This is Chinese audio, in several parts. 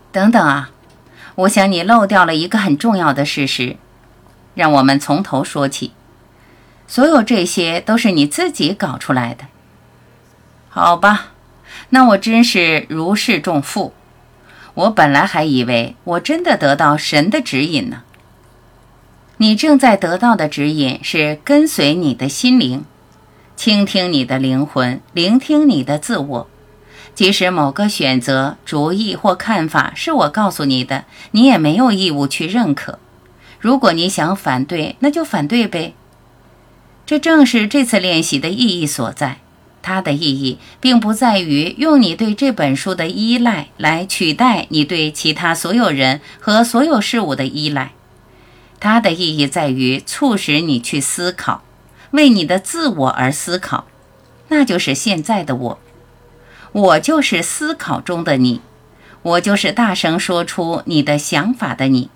等等啊，我想你漏掉了一个很重要的事实，让我们从头说起。所有这些都是你自己搞出来的。好吧，那我真是如释重负。我本来还以为我真的得到神的指引呢。你正在得到的指引是跟随你的心灵，倾听你的灵魂，聆听你的自我。即使某个选择、主意或看法是我告诉你的，你也没有义务去认可。如果你想反对，那就反对呗。这正是这次练习的意义所在。它的意义并不在于用你对这本书的依赖来取代你对其他所有人和所有事物的依赖。它的意义在于促使你去思考，为你的自我而思考，那就是现在的我。我就是思考中的你，我就是大声说出你的想法的你。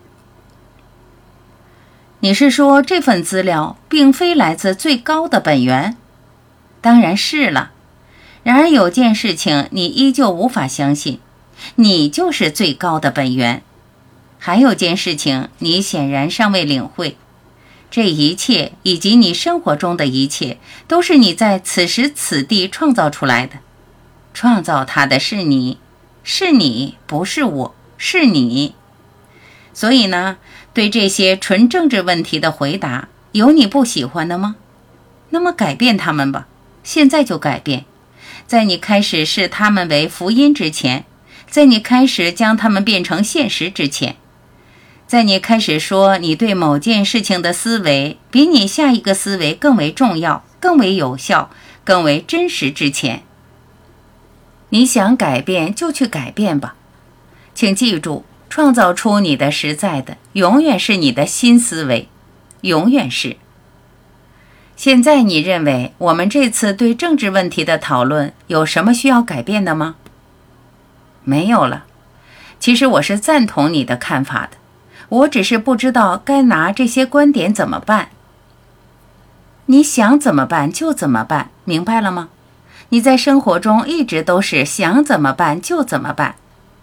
你是说这份资料并非来自最高的本源？当然是了。然而有件事情你依旧无法相信，你就是最高的本源。还有件事情你显然尚未领会，这一切以及你生活中的一切都是你在此时此地创造出来的。创造它的是你，是你，不是我，是你。所以呢，对这些纯政治问题的回答，有你不喜欢的吗？那么改变它们吧，现在就改变。在你开始视它们为福音之前，在你开始将它们变成现实之前，在你开始说你对某件事情的思维比你下一个思维更为重要、更为有效、更为真实之前，你想改变就去改变吧。请记住，创造出你的实在的永远是你的新思维，永远是。现在你认为我们这次对政治问题的讨论有什么需要改变的吗？没有了。其实我是赞同你的看法的，我只是不知道该拿这些观点怎么办。你想怎么办就怎么办，明白了吗？你在生活中一直都是想怎么办就怎么办。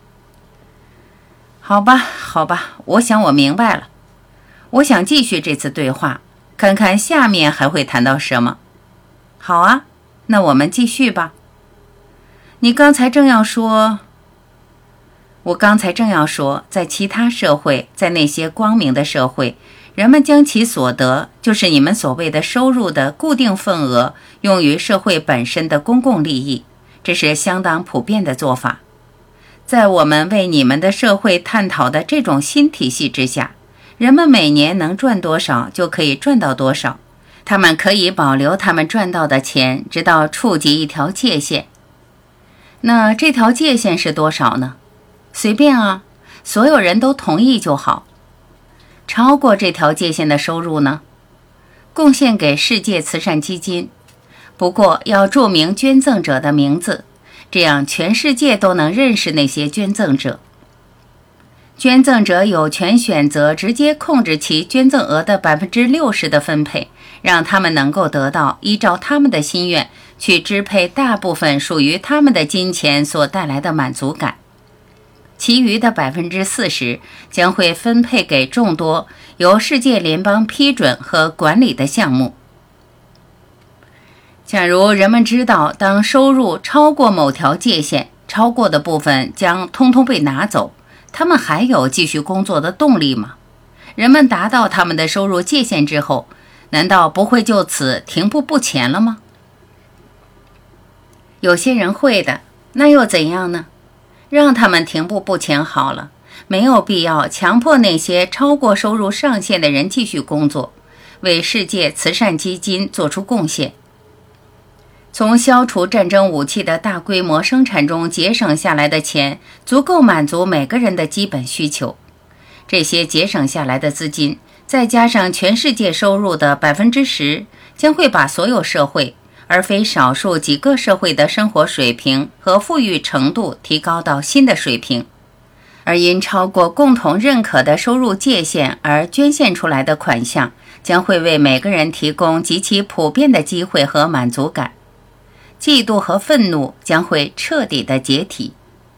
好吧，好吧，我想我明白了。我想继续这次对话，看看下面还会谈到什么。好啊，那我们继续吧。你刚才正要说，我刚才正要说，在其他社会，在那些光明的社会，人们将其所得，就是你们所谓的收入的固定份额，用于社会本身的公共利益，这是相当普遍的做法。在我们为你们的社会探讨的这种新体系之下，人们每年能赚多少就可以赚到多少，他们可以保留他们赚到的钱，直到触及一条界限。那这条界限是多少呢？随便啊，所有人都同意就好。超过这条界限的收入呢？贡献给世界慈善基金，不过要注明捐赠者的名字，这样全世界都能认识那些捐赠者。捐赠者有权选择直接控制其捐赠额的 60% 的分配，让他们能够得到依照他们的心愿去支配大部分属于他们的金钱所带来的满足感。其余的 40% 将会分配给众多由世界联邦批准和管理的项目。假如人们知道，当收入超过某条界限，超过的部分将通通被拿走，他们还有继续工作的动力吗？人们达到他们的收入界限之后，难道不会就此停步不前了吗？有些人会的，那又怎样呢？让他们停步不前好了，没有必要强迫那些超过收入上限的人继续工作，为世界慈善基金做出贡献。从消除战争武器的大规模生产中节省下来的钱，足够满足每个人的基本需求。这些节省下来的资金，再加上全世界收入的 10%， 将会把所有社会，而非少数几个社会的生活水平和富裕程度提高到新的水平。而因超过共同认可的收入界限而捐献出来的款项，将会为每个人提供极其普遍的机会和满足感。嫉妒和愤怒将会彻底的解体。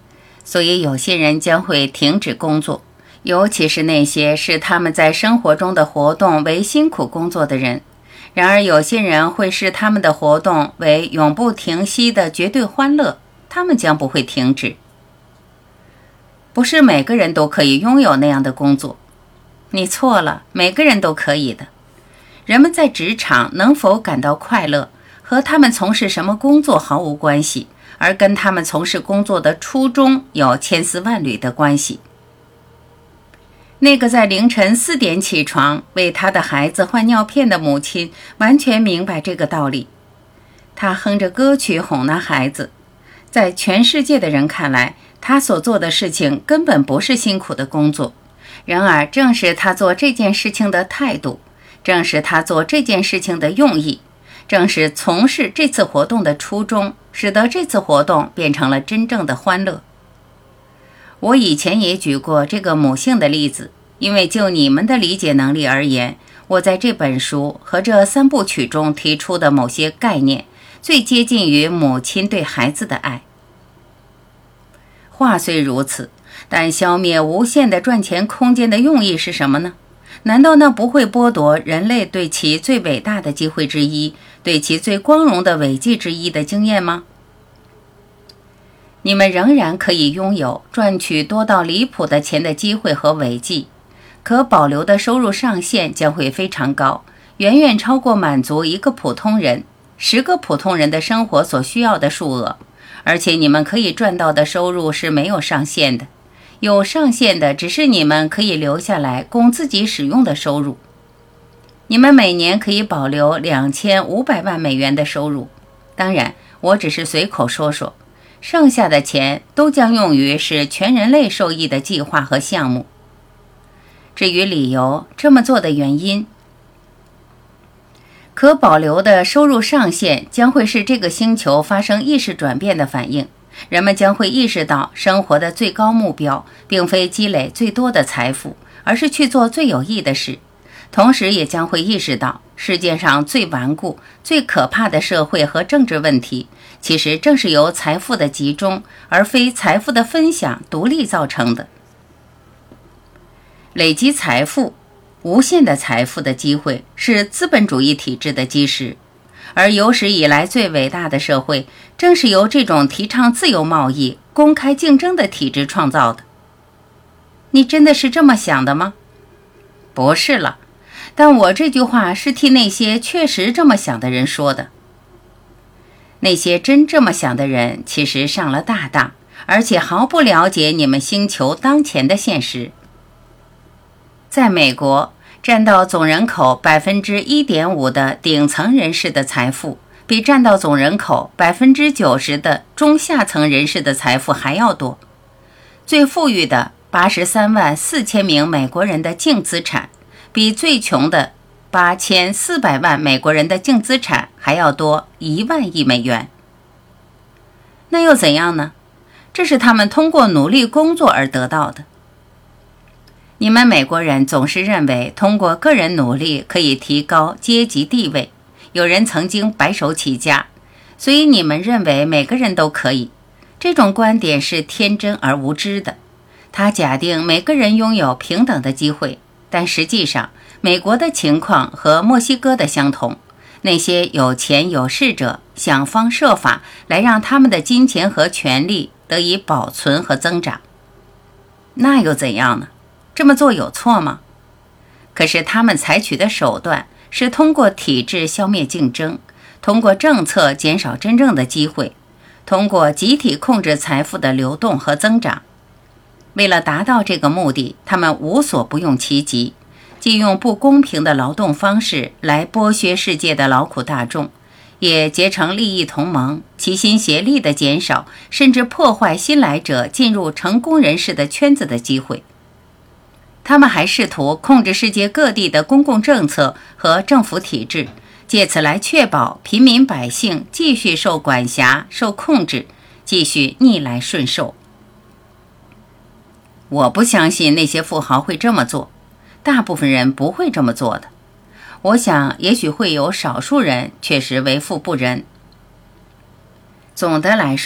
所以有些人将会停止工作，尤其是那些视他们在生活中的活动为辛苦工作的人。然而有些人会视他们的活动为永不停息的绝对欢乐，他们将不会停止。不是每个人都可以拥有那样的工作。你错了，每个人都可以的。人们在职场能否感到快乐，和他们从事什么工作毫无关系，而跟他们从事工作的初衷有千丝万缕的关系。那个在凌晨4点起床为他的孩子换尿片的母亲完全明白这个道理。她哼着歌曲哄那孩子，在全世界的人看来，他所做的事情根本不是辛苦的工作。然而正是他做这件事情的态度，正是他做这件事情的用意，正是从事这次活动的初衷，使得这次活动变成了真正的欢乐。我以前也举过这个母性的例子，因为就你们的理解能力而言，我在这本书和这3部曲中提出的某些概念，最接近于母亲对孩子的爱。话虽如此，但消灭无限的赚钱空间的用意是什么呢？难道那不会剥夺人类对其最伟大的机会之一，对其最光荣的伟绩之一的经验吗？你们仍然可以拥有赚取多到离谱的钱的机会和伟绩，可保留的收入上限将会非常高，远远超过满足一个普通人、10个普通人的生活所需要的数额。而且你们可以赚到的收入是没有上限的，有上限的只是你们可以留下来供自己使用的收入。你们每年可以保留2500万美元的收入，当然我只是随口说说，剩下的钱都将用于使全人类受益的计划和项目。至于理由，这么做的原因，可保留的收入上限将会使这个星球发生意识转变的反应，人们将会意识到生活的最高目标并非积累最多的财富，而是去做最有益的事，同时也将会意识到世界上最顽固、最可怕的社会和政治问题，其实正是由财富的集中，而非财富的分享独立造成的。累积财富、无限的财富的机会是资本主义体制的基石，而有史以来最伟大的社会正是由这种提倡自由贸易、公开竞争的体制创造的。你真的是这么想的吗？不是了，但我这句话是替那些确实这么想的人说的。那些真这么想的人其实上了大当，而且毫不了解你们星球当前的现实。在美国，占到总人口 1.5% 的顶层人士的财富，比占到总人口 90% 的中下层人士的财富还要多。最富裕的83万4千名美国人的净资产，比最穷的8400万美国人的净资产还要多1万亿美元。那又怎样呢？这是他们通过努力工作而得到的。你们美国人总是认为通过个人努力可以提高阶级地位，有人曾经白手起家，所以你们认为每个人都可以。这种观点是天真而无知的，它假定每个人拥有平等的机会，但实际上美国的情况和墨西哥的相同，那些有钱有势者想方设法来让他们的金钱和权利得以保存和增长。那又怎样呢？这么做有错吗？可是他们采取的手段是通过体制消灭竞争，通过政策减少真正的机会，通过集体控制财富的流动和增长。为了达到这个目的，他们无所不用其极，既用不公平的劳动方式来剥削世界的劳苦大众，也结成利益同盟，齐心协力地减少甚至破坏新来者进入成功人士的圈子的机会。他们还试图控制世界各地的公共政策和政府体制，借此来确保平民百姓继续受管辖、受控制，继续逆来顺受。我不相信那些富豪会这么做，大部分人不会这么做的。我想也许会有少数人确实为富不仁。总的来说，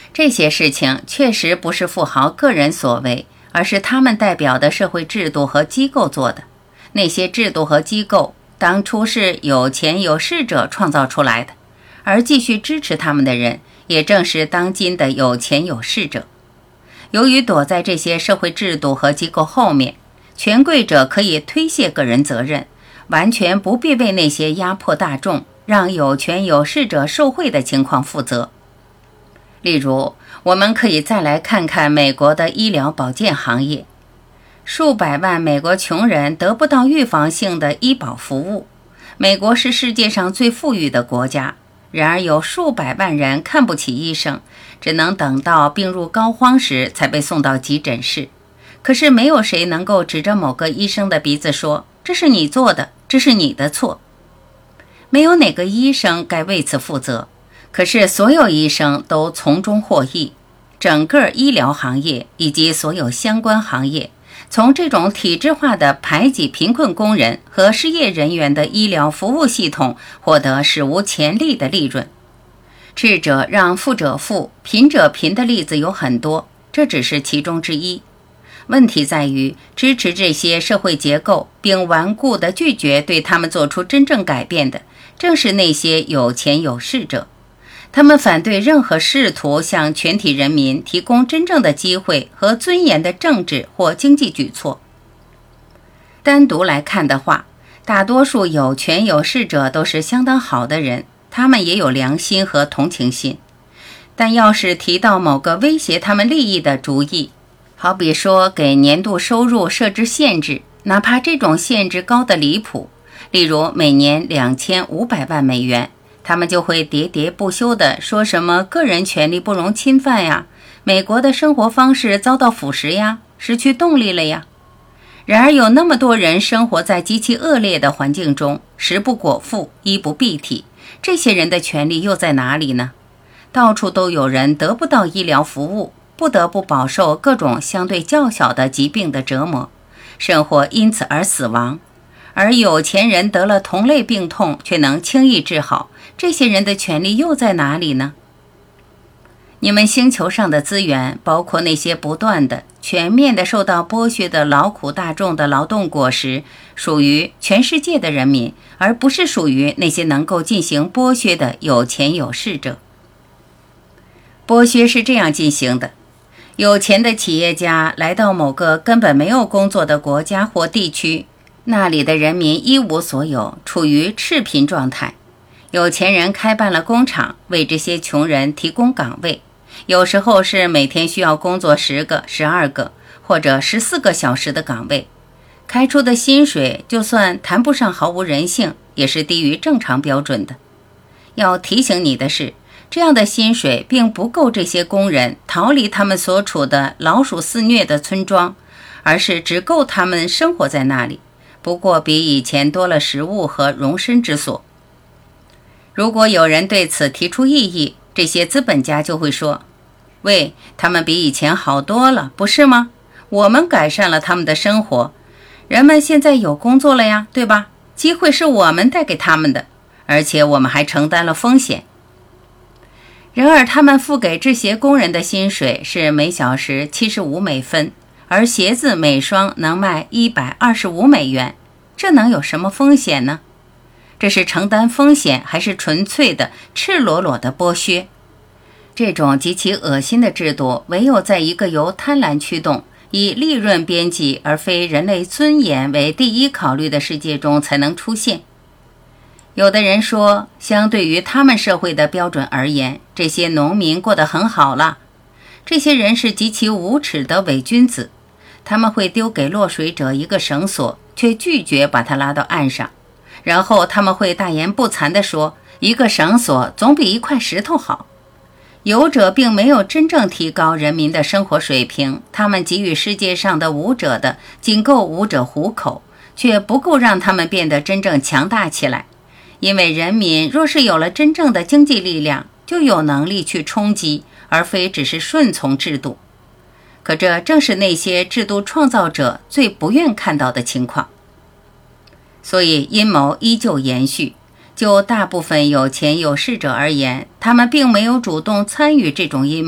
这些事情确实不是富豪个人所为，而是他们代表的社会制度和机构做的。那些制度和机构当初是有钱有势者创造出来的，而继续支持他们的人也正是当今的有钱有势者。由于躲在这些社会制度和机构后面，权贵者可以推卸个人责任，完全不必为那些压迫大众、让有权有势者受贿的情况负责。例如，我们可以再来看看美国的医疗保健行业。数百万美国穷人得不到预防性的医保服务。美国是世界上最富裕的国家，然而有数百万人看不起医生，只能等到病入膏肓时才被送到急诊室。可是没有谁能够指着某个医生的鼻子说，这是你做的，这是你的错。没有哪个医生该为此负责，可是所有医生都从中获益。整个医疗行业以及所有相关行业，从这种体制化的排挤贫困工人和失业人员的医疗服务系统获得史无前例的利润。智者让富者富，贫者贫的例子有很多，这只是其中之一。问题在于，支持这些社会结构并顽固地拒绝对他们做出真正改变的，正是那些有钱有势者。他们反对任何试图向全体人民提供真正的机会和尊严的政治或经济举措。单独来看的话，大多数有权有势者都是相当好的人，他们也有良心和同情心。但要是提到某个威胁他们利益的主意，好比说给年度收入设置限制，哪怕这种限制高得离谱，例如每年2500万美元，他们就会喋喋不休地说什么个人权利不容侵犯呀，美国的生活方式遭到腐蚀呀，失去动力了呀。然而有那么多人生活在极其恶劣的环境中，食不果腹，衣不蔽体，这些人的权利又在哪里呢？到处都有人得不到医疗服务，不得不饱受各种相对较小的疾病的折磨，甚或因此而死亡。而有钱人得了同类病痛却能轻易治好，这些人的权利又在哪里呢？你们星球上的资源，包括那些不断的、全面的受到剥削的劳苦大众的劳动果实，属于全世界的人民，而不是属于那些能够进行剥削的有钱有势者。剥削是这样进行的：有钱的企业家来到某个根本没有工作的国家或地区，那里的人民一无所有，处于赤贫状态。有钱人开办了工厂，为这些穷人提供岗位，有时候是每天需要工作10个、12个或者14个小时的岗位，开出的薪水就算谈不上毫无人性，也是低于正常标准的。要提醒你的是，这样的薪水并不够这些工人逃离他们所处的老鼠肆虐的村庄，而是只够他们生活在那里，不过比以前多了食物和容身之所。如果有人对此提出异议，这些资本家就会说，喂，他们比以前好多了，不是吗？我们改善了他们的生活，人们现在有工作了呀，对吧？机会是我们带给他们的，而且我们还承担了风险。然而他们付给制鞋工人的薪水是每小时75美分，而鞋子每双能卖125美元，这能有什么风险呢？这是承担风险，还是纯粹的赤裸裸的剥削？这种极其恶心的制度，唯有在一个由贪婪驱动、以利润边际而非人类尊严为第一考虑的世界中才能出现。有的人说，相对于他们社会的标准而言，这些农民过得很好了。这些人是极其无耻的伪君子，他们会丢给落水者一个绳索，却拒绝把他拉到岸上。然后他们会大言不惭地说，一个绳索总比一块石头好。有者并没有真正提高人民的生活水平，他们给予世界上的无者的仅够无者糊口，却不够让他们变得真正强大起来。因为人民若是有了真正的经济力量，就有能力去冲击，而非只是顺从制度。可这正是那些制度创造者最不愿看到的情况。所以阴谋依旧延续。就大部分有钱有势者而言，他们并没有主动参与这种阴谋，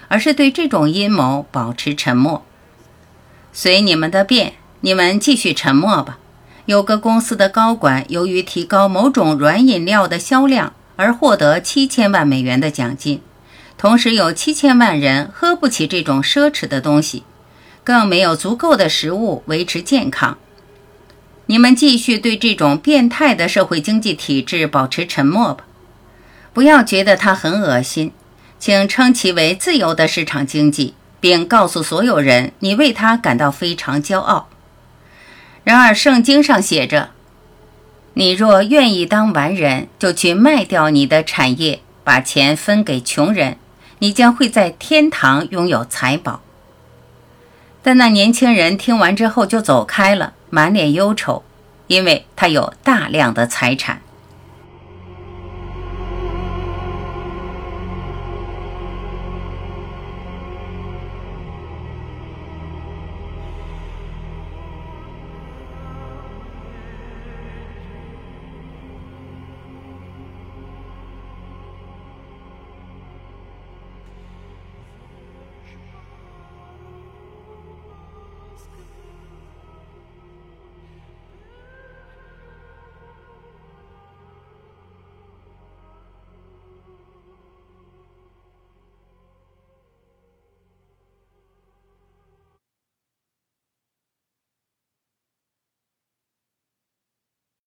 而是对这种阴谋保持沉默。随你们的便，你们继续沉默吧。有个公司的高管由于提高某种软饮料的销量而获得7000万美元的奖金，同时有7000万人喝不起这种奢侈的东西，更没有足够的食物维持健康。你们继续对这种变态的社会经济体制保持沉默吧。不要觉得它很恶心，请称其为自由的市场经济，并告诉所有人你为它感到非常骄傲。然而圣经上写着，你若愿意当完人，就去卖掉你的产业，把钱分给穷人，你将会在天堂拥有财宝。但那年轻人听完之后就走开了，满脸忧愁，因为他有大量的财产。